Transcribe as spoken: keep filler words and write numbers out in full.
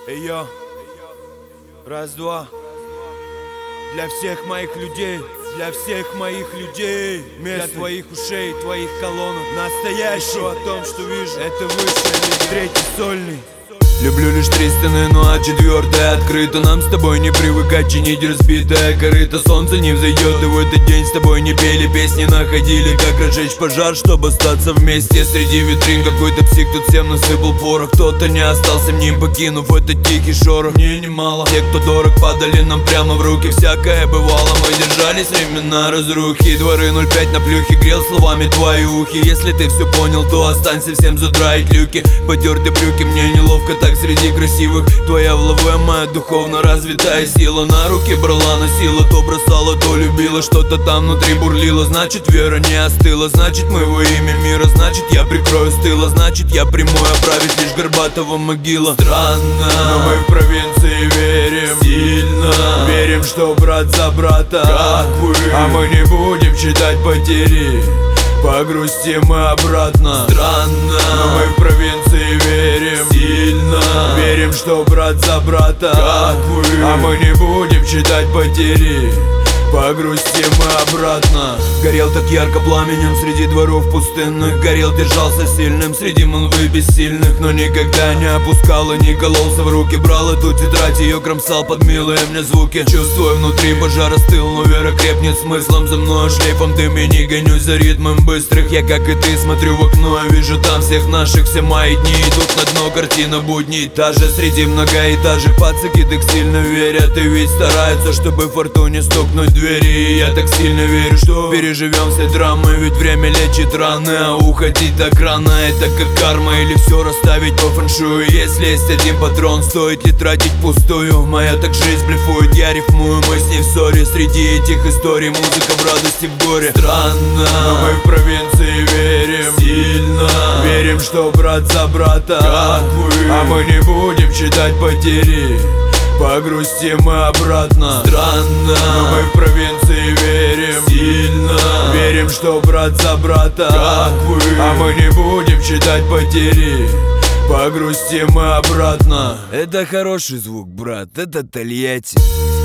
Эй, я. Раз-два. Для всех моих людей, для всех моих людей, для твоих ушей, твоих колонок. Настоящий о том, что вижу, это высшая лига. Третий сольный. Люблю лишь три стены, ну а четвертая открыта. Нам с тобой не привыкать чинить разбитое корыто. Солнце не взойдет, и в этот день с тобой не пели песни. Находили, как разжечь пожар, чтобы остаться вместе. Среди витрин какой-то псих тут всем насыпал порох. Кто-то не остался в ним, покинув этот тихий шорох. Мне немало, те, кто дорог, падали нам прямо в руки. Всякое бывало, мы держались времена разрухи. Дворы ноль пять на плюхе грел словами твои ухи. Если ты все понял, то останься всем задраить люки. Потерты брюки, мне неловко так среди красивых. Твоя в лаве, моя духовно развитая сила. На руки брала, носила, то бросала, то любила. Что-то там внутри бурлило, значит вера не остыла. Значит мы во имя мира, значит я прикрою с тыла. Значит я прямой, оправить лишь Горбатова могила. Странно, но мы в провинции верим сильно. Верим, что брат за брата, как вы. А мы не будем считать потери, погрустим мы обратно. Странно, но мы в провинции верим сильно. Верим, что брат за брата, как вы. А мы не будем считать потери, погрустим мы обратно. Горел так ярко пламенем среди дворов пустынных. Горел, держался сильным среди молвы бессильных. Но никогда не опускал и не кололся в руки. Брал эту тетрадь, ее кромсал под милые мне звуки. Чувствую, внутри пожар остыл, но вера крепнет смыслом. За мной шлейфом дым и не гонюсь за ритмом быстрых. Я, как и ты, смотрю в окно и вижу там всех наших. Все мои дни идут на дно, картина будней та же. Среди многоэтажек пацаки так сильно верят. И ведь стараются, чтобы фортуне стукнуть двери. И я так сильно верю, что переживем все драмы. Ведь время лечит раны, а уходить так рано — это как карма. Или все расставить по фэншую. Если есть один патрон, стоит ли тратить пустую? Моя так жизнь блефует, я рифмую, мы с ней в ссоре. Среди этих историй музыка в радости, в горе. Странно, но мы в провинции верим сильно. Верим, что брат за брата, как вы. А мы не будем считать потери, погрустим мы обратно. Странно, но мы в провинции верим сильно. Верим, что брат за брата, как вы. А мы не будем считать потери, погрустим мы обратно. Это хороший звук, брат, это Тольятти.